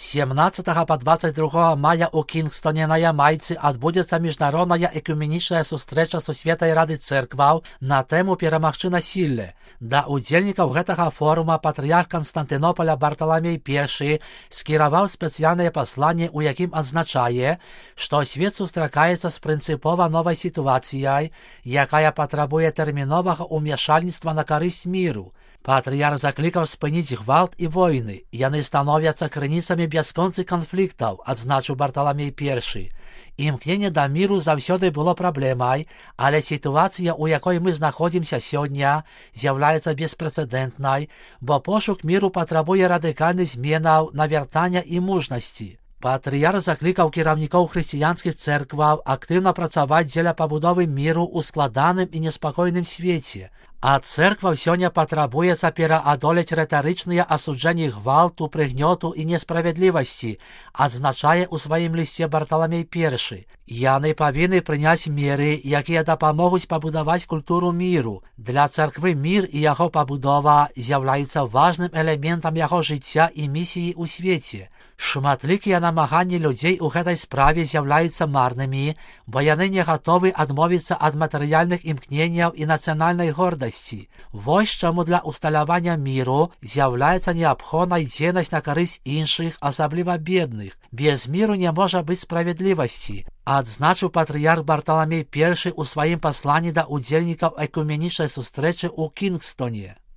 17 по 22 мая у Кінгстоні на Ямайці адбудзецца міжнародная экуменічная сустрэча Сусветнай Рады Цэркваў на тэму «Перамагчы насілле». Да удзельнікаў гэтага форума патрыярх Канстантынополя Барталамей I скіраваў спецыяльнае пасланне, у якім адзначае, што свет сустракаецца з прынцыпова новай сітуацыяй, якая патрабуе тэрміновага ўмяшальніцтва на карысць міру. Патрыярх заклікаў спыніць гвалт і войны. Яны становяцца крыніцамі бясконцых канфліктаў, адзначыў Барталамей I. Імкненне да міру заўсёды было праблемай, але сітуацыя, у якой мы знаходзімся сёння, з'яўляецца беспрэцэдэнтнай, бо пошук міру патрабуе радыкальных зменаў, навяртання і мужнасці. Патрыярх заклікаў кіраўнікоў хрысціянскіх цэркваў актыўна працаваць дзеля пабудовы міру ў складаным і неспакойным свеце. А цэркваў сёння патрабуецца пераадолець рытарычныя асуджэнні гвалту, прыгнёту і несправядлівасці, адзначае ў сваім лісце Барталамей I. Яны павінны прыняць меры, якія дапамогуць пабудаваць культуру міру. Для царквы мір і яго пабудова з'яўляюцца важным элементам яго жыцця і місіі ў свеце. Шматлікія намаганні людзей у гэтай справе з'яўляюцца марнымі, бо яны не гатовы адмовіцца ад матэрыяльных імкненняў і нацыянальнай гордасці. Вось чаму для усталявання міру з'яўляецца неабходнай дзейнасць на карысць іншых, асабліва бедных. Без міру не можа быць справядлівасці, адзначыў патрыярх Барталамей I у сваім пасланні да удзельнікаў экуменічнай сустрэчы ў Кінгстоне.